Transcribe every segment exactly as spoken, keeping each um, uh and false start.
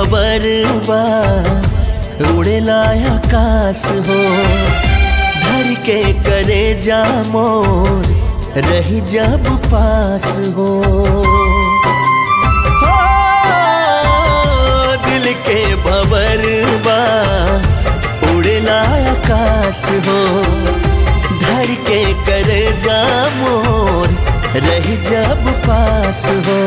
भंवर बा उड़ेला आकाश हो, धर के करे जा मोर रही जब पास हो। हो दिल के भंवर बा उड़ेला आकाश हो, धर के करे जा मोर रही जब पास हो।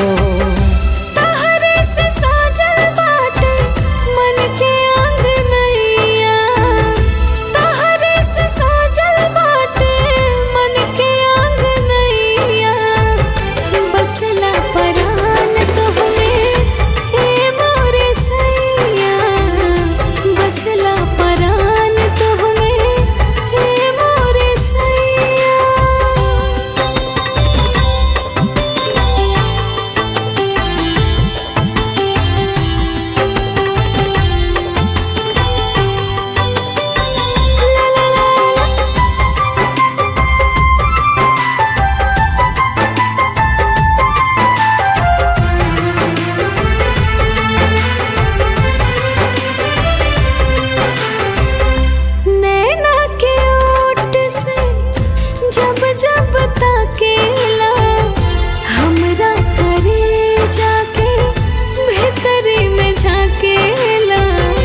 जब जब ताकेला हमरा करे जाके भीतरी में झाकेला।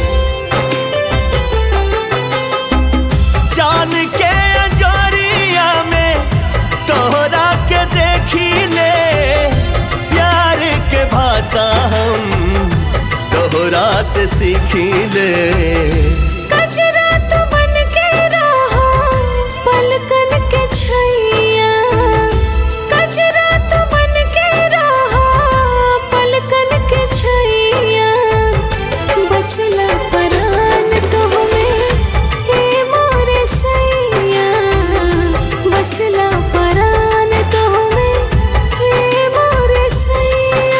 जान के अंजोरिया में तोहरा के देखी ले, प्यार के भाषा हम तोहरा से सीखी ले। कजरा तो बन के रहो पलकन के छैया, कजरा तो बन के रहो पलकन के छैया। बसला परान तोहमें हे मोरे सैया, बसला परान तोहमें हे मोरे सैया।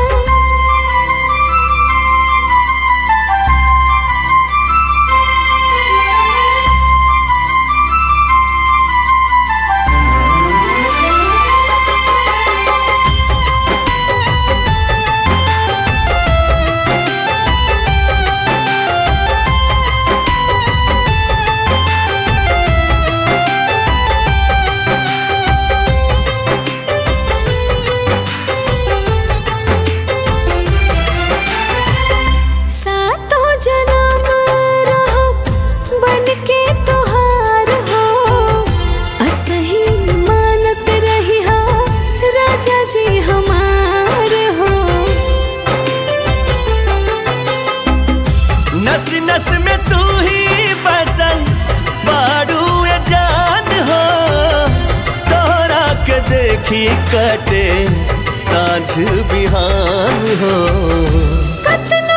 जी हमार हो नस नस में तू ही बसल बारू जान हो, तोरा के देखी कटे सांझ बिहान हो।